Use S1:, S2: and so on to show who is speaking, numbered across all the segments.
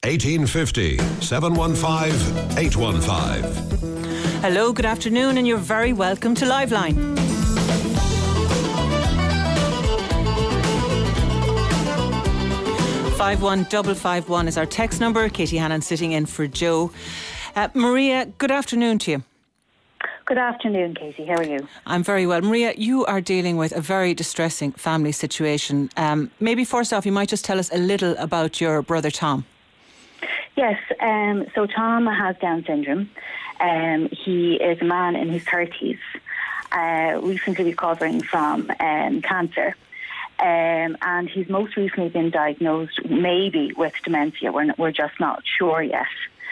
S1: 1850 715 815.
S2: Hello, good afternoon, and you're very welcome to Liveline. #51551 is our text number. Katie Hannon sitting in for Joe. Maria, good afternoon to you.
S3: Good afternoon, Katie. How are you?
S2: I'm very well. Maria, you are dealing with a very distressing family situation. Maybe first off, you might just tell us a little about your brother Tom.
S3: Yes, so Tom has Down syndrome. He is a man in his 30s, recently recovering from cancer. And he's most recently been diagnosed maybe with dementia. We're just not sure yet.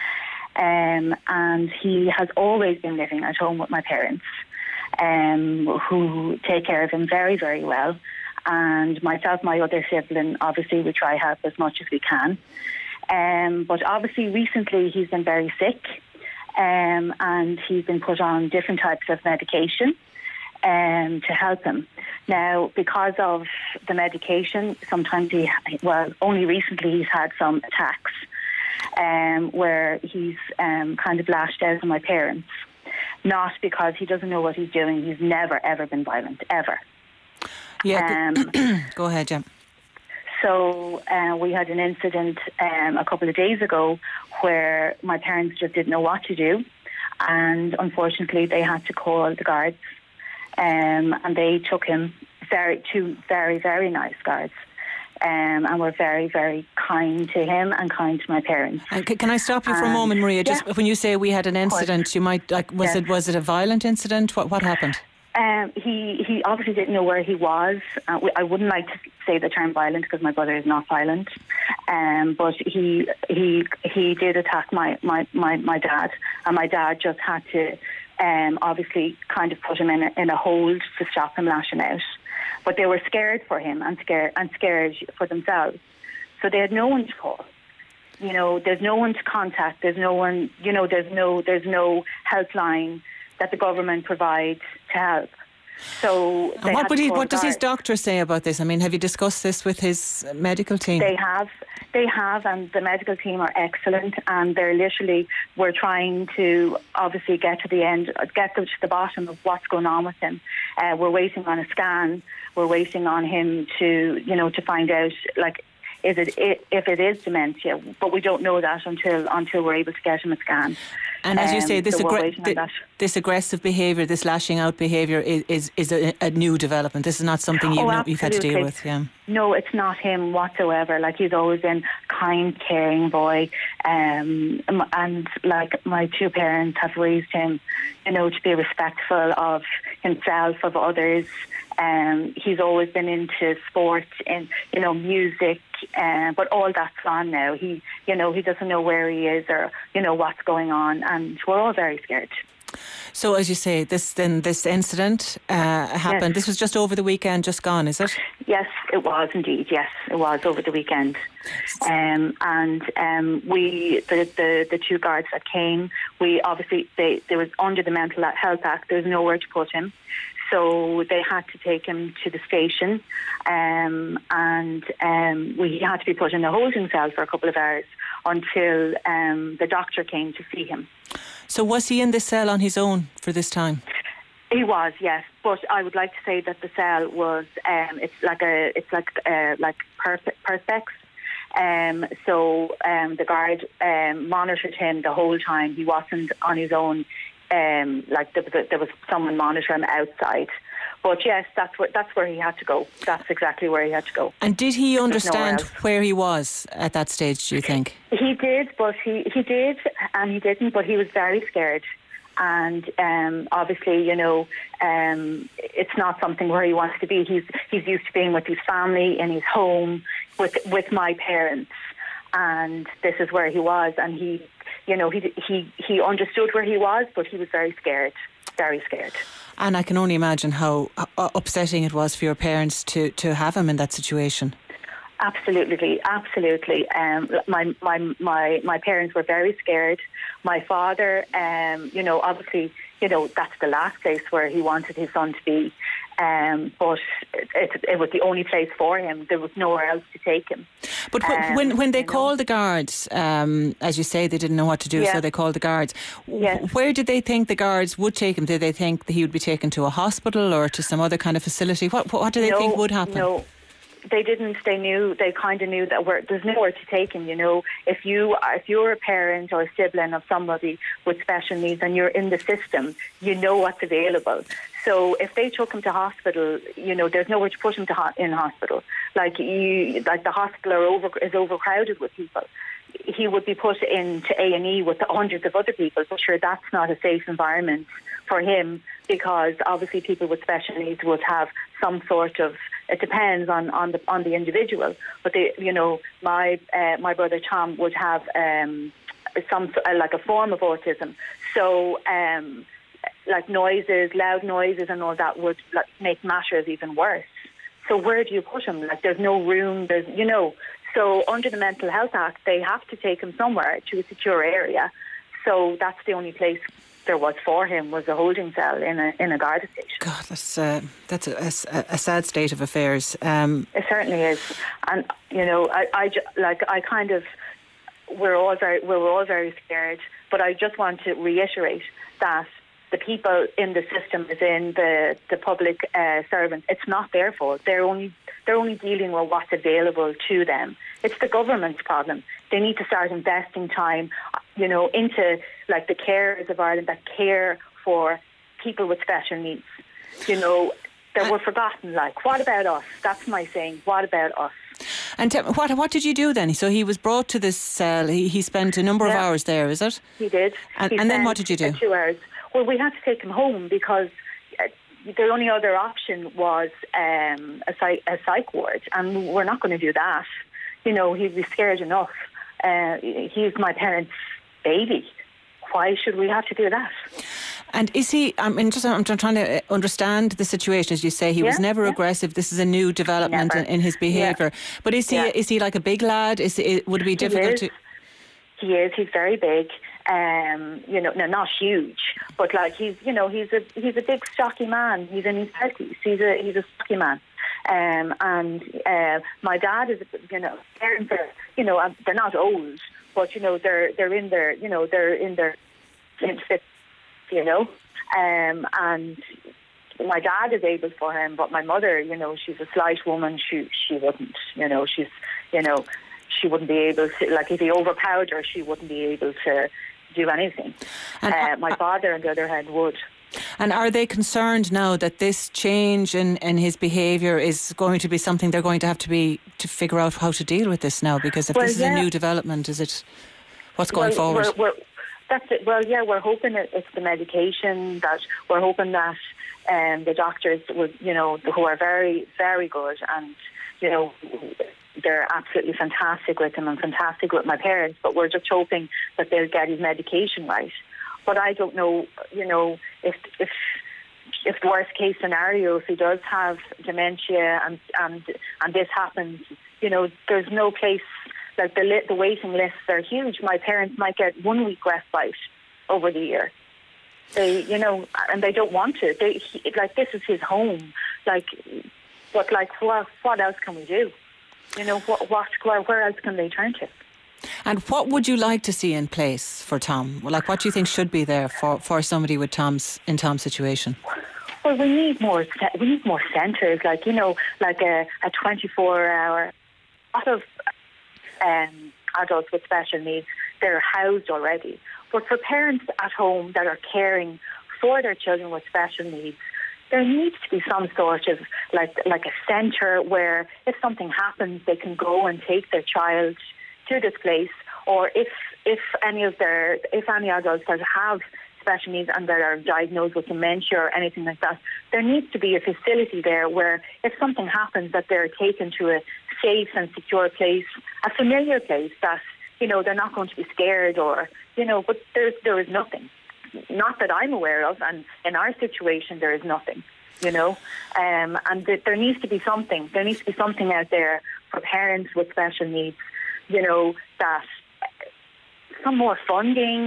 S3: And he has always been living at home with my parents, who take care of him very, very well. And myself, my other sibling, obviously we try help as much as we can. But obviously recently he's been very sick, and he's been put on different types of medication to help him. Now, because of the medication, sometimes only recently he's had some attacks where he's kind of lashed out on my parents. Not because he doesn't know what he's doing. He's never, ever been violent, ever.
S2: Yeah, go ahead, Jem.
S3: So we had an incident a couple of days ago where my parents just didn't know what to do, and unfortunately they had to call the guards, and they took him, two very, very nice guards, and were very, very kind to him and kind to my parents.
S2: And can I stop you for a moment, Maria? Just when you say we had an incident, you might was it a violent incident? What happened?
S3: He obviously didn't know where he was. I wouldn't like to say the term violent because my brother is not violent. But he did attack my dad, and my dad just had to obviously kind of put him in a hold to stop him lashing out. But they were scared for him and scared for themselves. So they had no one to call. You know, there's no one to contact. There's no one. You know, there's no helpline that the government provides to help. So
S2: what does his doctor say about this? I mean, have you discussed this with his medical team?
S3: They have, and the medical team are excellent, and we're trying to obviously get to the bottom of what's going on with him. We're waiting on a scan. We're waiting on him to find out, like, if it is dementia, but we don't know that until we're able to get him a scan.
S2: And as you say, this aggressive behaviour, this lashing out behaviour is a new development. This is not something you've had to deal with. Yeah.
S3: No, it's not him whatsoever. Like, he's always been a kind, caring boy, and like my two parents have raised him, to be respectful of himself, of others. He's always been into sport and music, but all that's gone now. He doesn't know where he is or what's going on, and we're all very scared.
S2: So, as you say, this incident happened. Yes. This was just over the weekend, just gone, is it?
S3: Yes, it was indeed. Yes, it was over the weekend. We, the two guards that came, we obviously they was under the Mental Health Act. There was nowhere to put him. So they had to take him to the station, and we had to be put in a holding cell for a couple of hours until the doctor came to see him.
S2: So was he in the cell on his own for this time?
S3: He was, yes. But I would like to say that the cell was it's like perspex. So the guard monitored him the whole time. He wasn't on his own. There was someone monitoring him outside. But yes, that's where he had to go. That's exactly where he had to go.
S2: And did he understand where he was at that stage, do you think?
S3: He did, but he did and he didn't, but he was very scared. And obviously, it's not something where he wants to be. He's used to being with his family in his home with my parents, and this is where he was. And he understood where he was, but he was very scared, very scared.
S2: And I can only imagine how upsetting it was for your parents to have him in that situation.
S3: Absolutely. My parents were very scared. My father, obviously, that's the last place where he wanted his son to be. but it was the only place for him. There was nowhere else to take him.
S2: But when they called the guards, as you say, they didn't know what to do, so they called the guards.
S3: Yes.
S2: Where did they think the guards would take him? Did they think that he would be taken to a hospital or to some other kind of facility? What do they think would happen?
S3: No. They didn't. They kind of knew that there's nowhere to take him. If you're a parent or a sibling of somebody with special needs and you're in the system, you know what's available. So if they took him to hospital, there's nowhere to put him in hospital. Like the hospital is overcrowded with people. He would be put into A&E with hundreds of other people. But sure, that's not a safe environment for him, because obviously people with special needs would have some sort of. It depends on the individual, but my brother Tom would have some like a form of autism. So like loud noises, and all that would make matters even worse. So where do you put him? Like there's no room. So under the Mental Health Act, they have to take him somewhere to a secure area. So that's the only place there was for him, was a holding cell in a Garda station.
S2: God, that's a sad state of affairs.
S3: It certainly is, and we're all very scared. But I just want to reiterate that the people in the system, as in the public servants, it's not their fault. They're only dealing with what's available to them. It's the government's problem. They need to start investing time, into like the carers of Ireland that care for people with special needs. That were forgotten. Like, what about us? That's my saying. What about us?
S2: And what did you do then? So he was brought to this cell. He spent a number of hours there, is it?
S3: He did.
S2: And then what did you do?
S3: 2 hours. Well, we had to take him home because the only other option was a psych ward, and we're not going to do that. He'd be scared enough. He's my parents' baby. Why should we have to do that? And
S2: is he? I'm trying to understand the situation. As you say, he was never aggressive. This is a new development in his behaviour. But is he? Is he like a big lad? Would it be difficult to?
S3: He is. He's very big. Not huge, but like he's a big stocky man. He's in his 30s. He's a stocky man. And my dad is, parents are, they're not old, but they're in their, they're in their fifth, and my dad is able for him, but my mother, she's a slight woman. She wouldn't, she wouldn't be able to, like, if he overpowered her, she wouldn't be able to do anything. My father, on the other hand, would.
S2: And are they concerned now that this change in his behaviour is going to be something they're going to have to figure out how to deal with this now? Because if this is a new development, is it what's going forward?
S3: That's it. Well, yeah, we're hoping it's the medication. That we're hoping that the doctors would, who are very, very good, and they're absolutely fantastic with him and fantastic with my parents. But we're just hoping that they'll get his medication right. But I don't know, if the worst case scenario, if he does have dementia and this happens, there's no place. Like the waiting lists are huge. My parents might get 1 week respite over the year. They, and they don't want to. This is his home. What else can we do? Where else can they turn to?
S2: And what would you like to see in place for Tom? Like, what do you think should be there for somebody with Tom's situation?
S3: Well, we need more centres, like a 24-hour. A lot of adults with special needs, they're housed already. But for parents at home that are caring for their children with special needs, there needs to be some sort of like a centre where if something happens, they can go and take their child to this place. Or if any adults that have special needs and that are diagnosed with dementia or anything like that, there needs to be a facility there where if something happens, that they're taken to a safe and secure place, a familiar place that, they're not going to be scared or, but there is nothing. Not that I'm aware of, and in our situation there is nothing, and there needs to be something. There needs to be something out there for parents with special needs, that some more funding,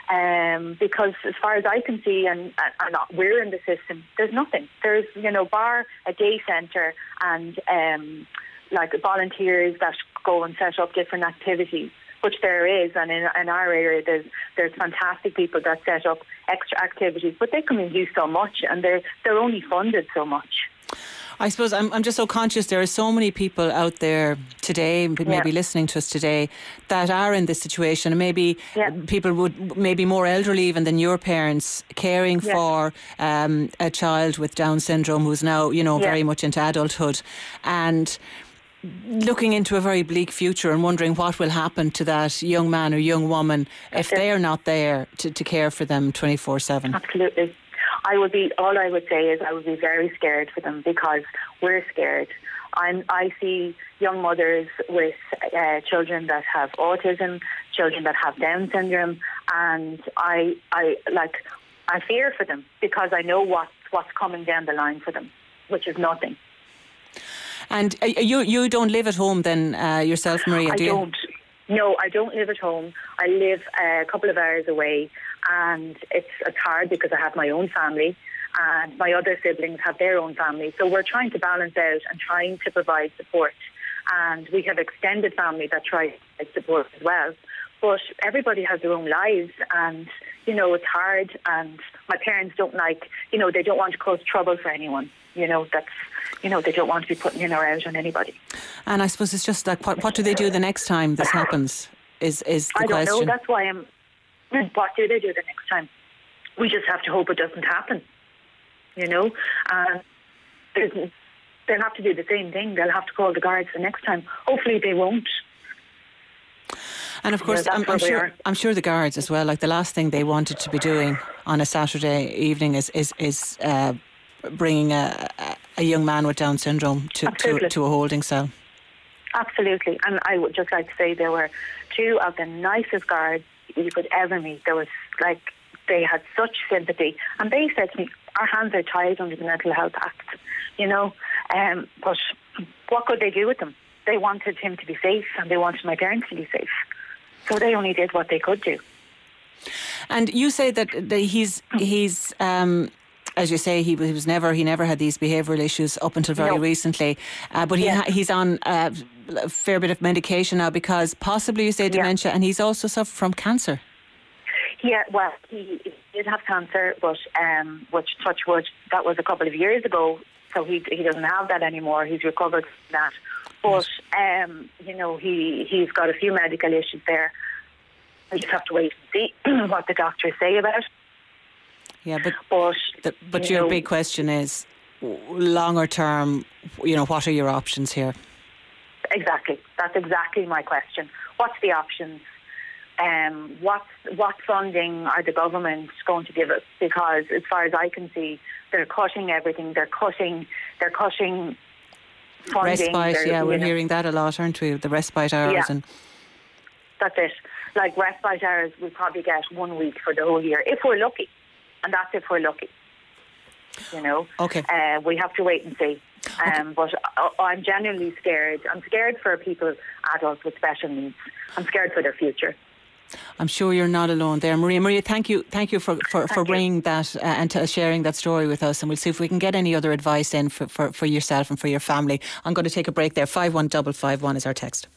S3: Because as far as I can see, and we're in the system, there's nothing. There's, bar a day centre and like volunteers that go and set up different activities, which there is, and in our area there's fantastic people that set up extra activities, but they can only do so much, and they're only funded so much.
S2: I suppose I'm just so conscious there are so many people out there today, maybe listening to us today, that are in this situation, and maybe people would maybe more elderly even than your parents, caring for a child with Down syndrome who's now very much into adulthood, and looking into a very bleak future and wondering what will happen to that young man or young woman if they're not there to care for them 24/7.
S3: Absolutely. All I would say is I would be very scared for them, because we're scared. I see young mothers with children that have autism, children that have Down syndrome, and I fear for them, because I know what's coming down the line for them, which is nothing.
S2: And you don't live at home then yourself, Maria, do you?
S3: I don't. No, I don't live at home. I live a couple of hours away, and it's hard because I have my own family and my other siblings have their own family. So we're trying to balance out and trying to provide support. And we have extended family that try to provide support as well. But everybody has their own lives, and, it's hard. And my parents don't they don't want to cause trouble for anyone. They don't want to be putting in or out on anybody.
S2: And I suppose it's just like, what do they do the next time this happens? Is the question.
S3: I don't know. That's why what do they do the next time? We just have to hope it doesn't happen. They'll have to do the same thing. They'll have to call the guards the next time. Hopefully they won't.
S2: And of course, I'm sure the guards as well. Like, the last thing they wanted to be doing on a Saturday evening is bringing a young man with Down syndrome to a holding cell.
S3: Absolutely. And I would just like to say there were two of the nicest guards you could ever meet. There was they had such sympathy, and they said to me, our hands are tied under the Mental Health Act, but what could they do with them? They wanted him to be safe, and they wanted my parents to be safe. So they only did what they could do.
S2: And you say that he's as you say, he never had these behavioural issues up until very recently, but he's on a fair bit of medication now, because possibly, you say, dementia, and he's also suffered from cancer.
S3: Yeah, well, he did have cancer, but which, touch wood, that was a couple of years ago, so he doesn't have that anymore. He's recovered from that. But, he's got a few medical issues there. We just have to wait and see what the doctors say about it.
S2: Yeah, but your big question is, longer term, what are your options here?
S3: Exactly. That's exactly my question. What's the options? What funding are the government going to give us? Because as far as I can see, they're cutting everything. They're cutting funding.
S2: Respite, we're hearing that a lot, aren't we? The respite hours.
S3: Yeah.
S2: And
S3: that's it. Like, respite hours, we probably get 1 week for the whole year, if we're lucky. And that's if we're lucky.
S2: Okay.
S3: We have to wait and see. But I'm genuinely scared. I'm scared for adults with special needs. I'm scared for their future.
S2: I'm sure you're not alone there. Maria, thank you for bringing that and sharing that story with us, and we'll see if we can get any other advice in for yourself and for your family. I'm going to take a break there. 51551 is our text.